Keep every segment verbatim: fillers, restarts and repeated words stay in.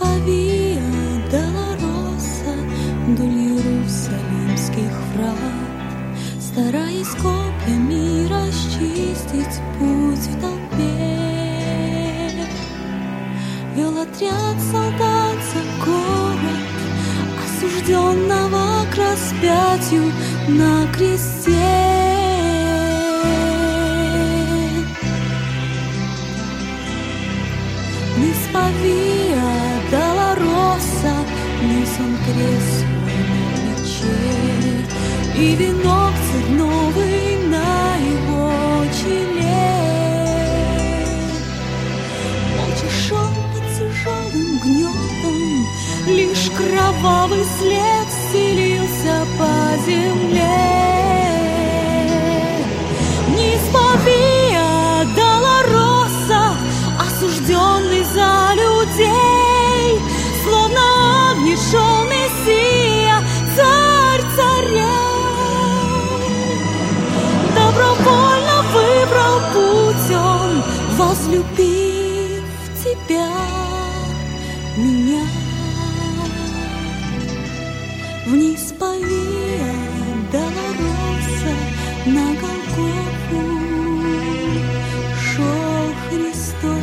Виа Долороса вдоль иерусалимских врат, стараясь копьями расчистить путь в толпе, вел отряд солдат за город, осужденного к распятию на кресте. Вниз по Виа Долороса нес он крест свой на плече, и венок церновый на его челе. Молча шел под тяжелым гнетом, лишь кровавый след стелился по земле. Вниз по Виа Долороса, осужденный за людей, словно огнем шел Мессия, царь царей. Добровольно выбрал путь он, возлюбив тебя, меня. Вниз по Виа Долороса на Голгофу шел Христос.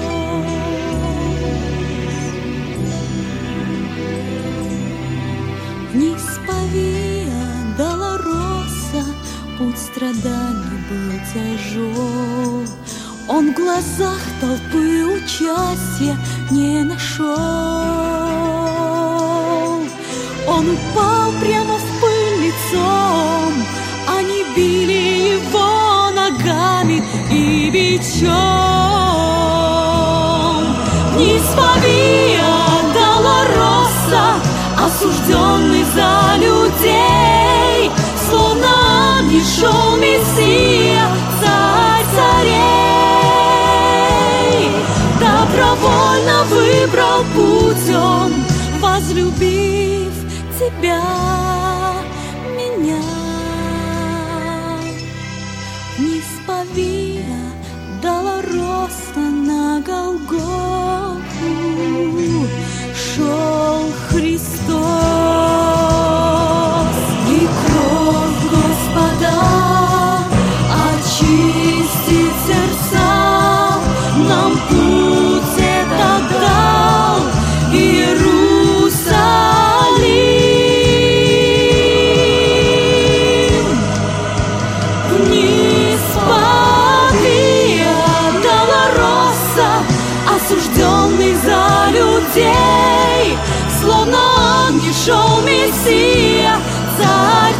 Вниз по Виа Долороса путь страданий был тяжел, он в глазах толпы участия не нашел. Он упал прямо в пыль лицом, они били его ногами и бичом. Вниз по Виа Долороса, осужденный за людей, словно огнем шел Мессия, царь царей. Добровольно выбрал путь он, возлюбив тебя, меня. Вниз по Виа Долороса на Голгофу шел Христос. И кровь Господа очистит сердца, нам путь этот дал Иерусалим. Вниз по Виа Долороса, осужденный за людей, словно огнем шел Мессия, царь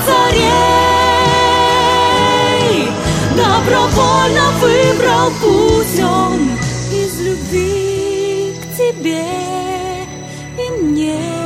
царей. Добровольно выбрал путь он из любви к тебе и мне.